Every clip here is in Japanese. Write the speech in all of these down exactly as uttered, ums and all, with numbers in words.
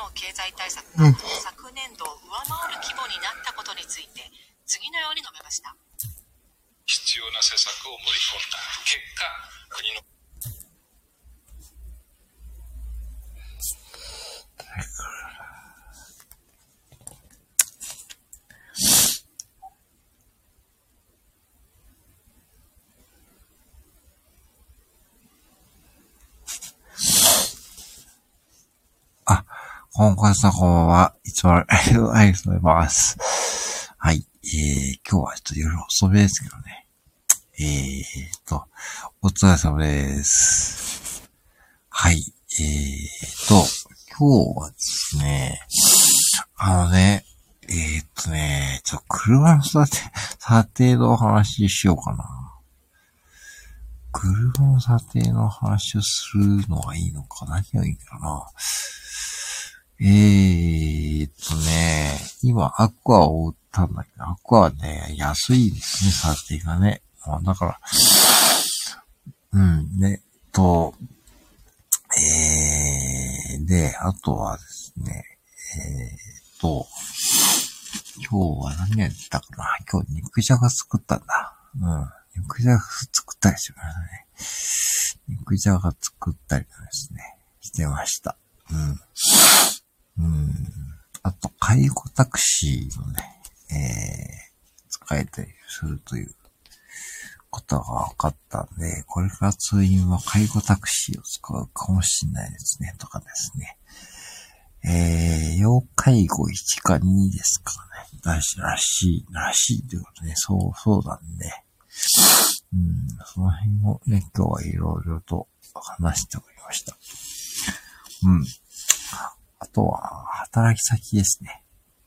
経済対策が昨年度を上回る規模になったことについて次のように述べました。 必要な施策を盛り込んだ結果、国のあ、今回さんこんばんは。いつもありがとうございます。はい。えー、今日はちょっと夜遅めですけどね。えーと、お疲れ様です。はい。えーと、今日はですね、あのね、えーとね、ちょっと車の査定、査定の話しようかな。車の査定の話をするのがいいのか何がいいかな。えーっとね、今アクアを売ったんだけど、アクアはね、安いですね、査定がね。あだから、うん、ね、と、えー、で、あとはですね、えーっと、今日は何やってたかな。今日肉じゃが作ったんだ。うん。肉じゃが作ったりしましたね。肉じゃが作ったりですね、してました。うん。うん。あと、介護タクシーのね、えー、使えたりするということが分かったんで、これから通院は介護タクシーを使うかもしれないですね、とかですね。えー、要介護いちかにですからね。だし、らしい、らしいということで、そう、そうなんで、うん、その辺をね、今日はいろいろと話しておりました。うん。あとは、働き先ですね。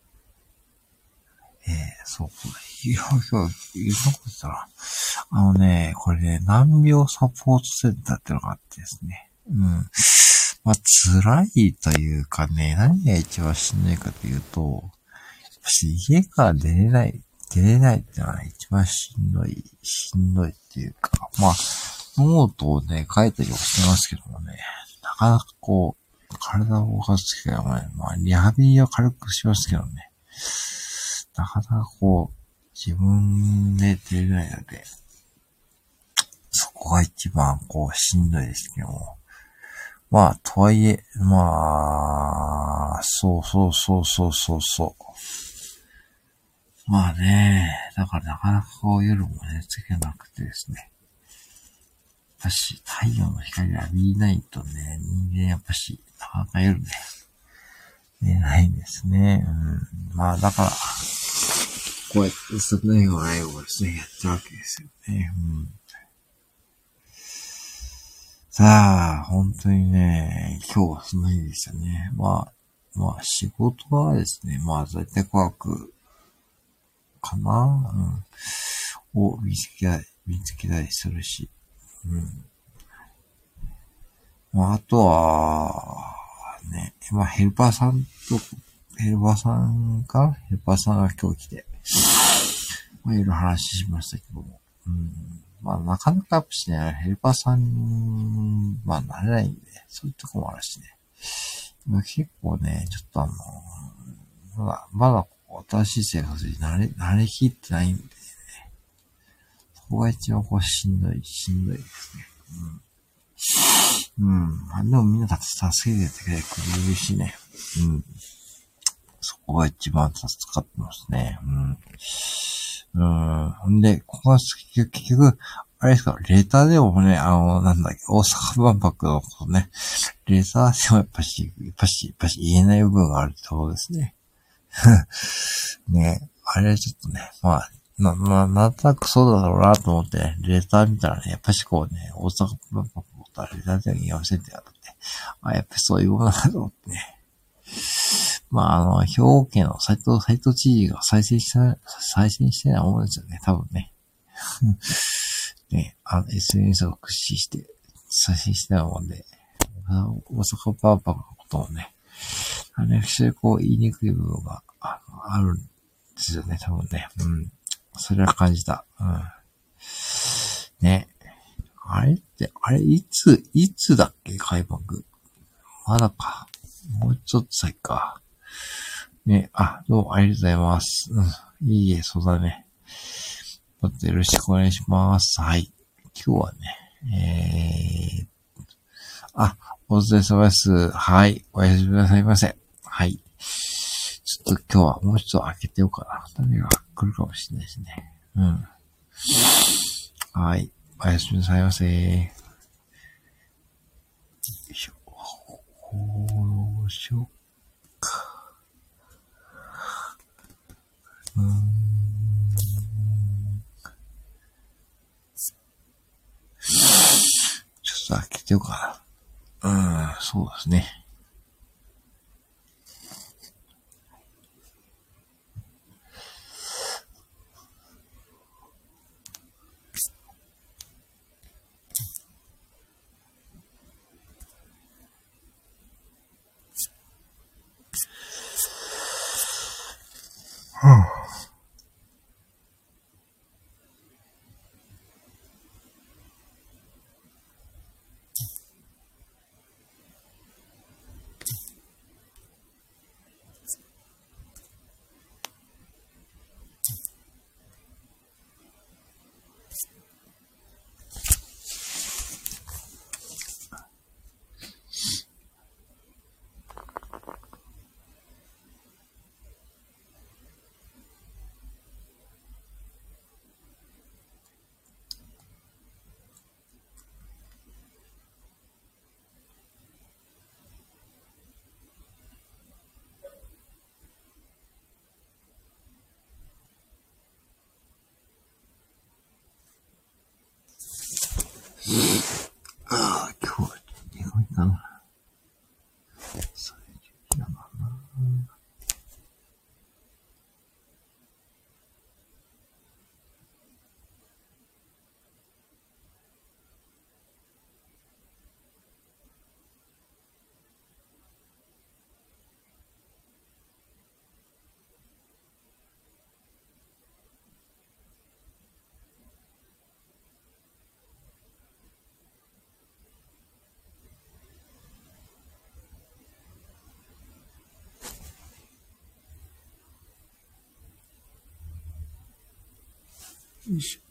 えー、そう、これ、いや、今日、言うのことだな。あのね、これね、難病サポートセンターってのがあってですね。うん。まあ、辛いというかね、何が一番しんどいかというと、家から出れない、出れないってのは一番しんどい、しんどいっていうか、まあ、ノートをね、書いたりはしてますけどもね、なかなかこう、体を動かす機会はね、まあ、リハビリは軽くしますけどね、なかなかこう、自分で出れないので、そこが一番こう、しんどいですけども、まあ、とはいえ、まあ、そうそうそうそうそうそう。まあね、だからなかなかこう夜もね、つけなくてですね。やっぱし、太陽の光浴びないとね、人間やっぱし、なかなか夜ね、寝ないんですね。うん、まあだから、こうやって少ないような英語をですね、やってるわけですよね。うんさあ、本当にね、今日はその日でしたね。まあ、まあ仕事はですね、まあ在宅ワークかな、うん、を見つけたり、見つけたりするし、うん。まああとは、ね、まあヘルパーさんと、ヘルパーさんかヘルパーさんが今日来て、まあいろいろ話しましたけども、うんまあ、なかなかやっぱしね、ヘルパーさん、まあ、なれないんで、そういうとこもあるしね。今結構ね、ちょっとあの、まだ、まだ新しい生活に慣れ、慣れきってないんでね。そこが一番こう、しんどい、しんどいですね。うん。うん。まあ、でもみんな助けてくれるしね。うん。そこが一番助かってますね。うん。うん。ほんで、ここは結局、あれですか、レターでもね、あの、なんだっけ、大阪万博のことね、レターでもやっぱし、やっぱし、やっぱし言えない部分があるってことですね。ね、あれはちょっとね、まあ、な、な、なんとなくそうだろうなと思ってね、レター見たらね、やっぱしこうね、大阪万博のことはレターでも言わせてやるって、あ、やっぱそういうものだと思ってね。まあ、あの、兵庫県の斉藤、斉藤知事が再生した、再生してないものですよね、多分ね。ね、あの、エスエヌエス を駆使して、再生してないもんで、大阪万博のことをね、あれ、非常にこう、言いにくい部分があ、あるんですよね、多分ね。うん。それは感じた。うん。ね。あれって、あれ、いつ、いつだっけ、開幕。まだか。 もうちょっと先か。ね、あ、どうもありがとうございます。うん。いいえ、そうだね。またよろしくお願いします。はい。今日はね、えー、あ、お疲れ様です。はい。おやすみなさいませ。はい。ちょっと今日はもうちょっと開けてようかな。誰が来るかもしれないですね。うん。はい。おやすみなさいませ。よいしょ。こうしようか。うーん。ちょっと開けてようかな。うん、そうですね。ああ、今日は意外かな。それじゃな。よいしょ。